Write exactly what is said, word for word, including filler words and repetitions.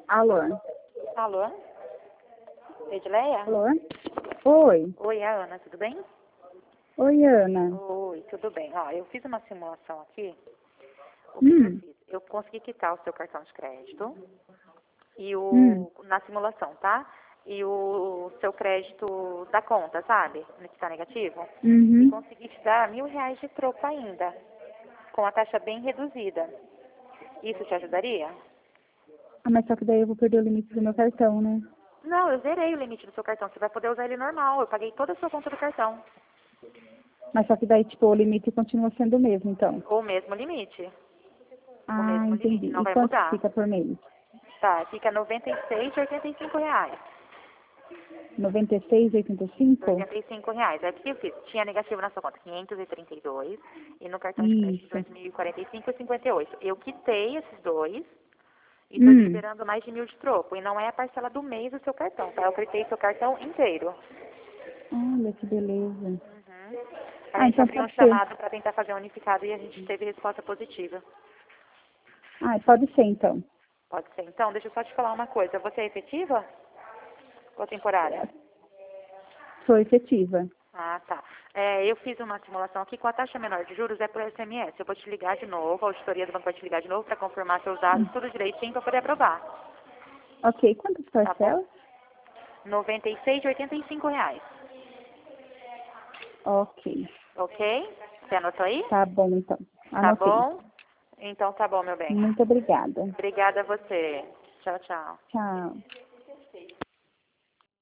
Alô? Alô? Edileia? Alô? Oi. Oi, é a Ana, tudo bem? Oi, Ana. Oi, tudo bem. Ó, eu fiz uma simulação aqui. O que, que eu Hum. fiz? Eu consegui quitar o seu cartão de crédito e Hum. o na simulação, tá? E o seu crédito da conta, sabe? Que está negativo. E Uhum. consegui te dar mil reais de troco ainda, com a taxa bem reduzida. Isso te ajudaria? Ah, mas só que daí eu vou perder o limite do meu cartão, né? Não, eu zerei o limite do seu cartão. Você vai poder usar ele normal. Eu paguei toda a sua conta do cartão. Mas só que daí, tipo, o limite continua sendo o mesmo, então. O mesmo limite. O Ah, mesmo limite, entendi. não E vai quanto que mudar. fica por mês? Tá, fica noventa e seis e oitenta e cinco reais. noventa e seis e oitenta e cinco? oitenta e cinco reais. Aí o que eu fiz? Tinha negativo na sua conta quinhentos e trinta e dois e no cartão de crédito Isso. dois mil e quarenta e cinco e cinquenta e oito. Eu quitei esses dois e estou Hum. liberando mais de mil de troco. E não é a parcela do mês do seu cartão, tá? Eu quitei seu cartão inteiro. Olha que beleza. Uhum. A Ah, gente então abriu um pode ser. chamado para tentar fazer um unificado e a gente teve resposta positiva. Ah, pode ser, então. Pode ser. Então, deixa eu só te falar uma coisa. Você é efetiva ou temporária? Sou efetiva. Ah, tá. É, eu fiz uma simulação aqui com a taxa menor de juros é por S M S. Eu vou te ligar de novo, a auditoria do banco vai te ligar de novo para confirmar seus dados, tudo direitinho para poder aprovar. Ok, quantas Tá bom? parcelas? noventa e seis e oitenta e cinco reais. Ok. Ok? Você anotou aí? Tá bom, então. Tá Anotei. bom? Então tá bom, meu bem. Muito obrigada. Obrigada a você. Tchau, tchau. Tchau.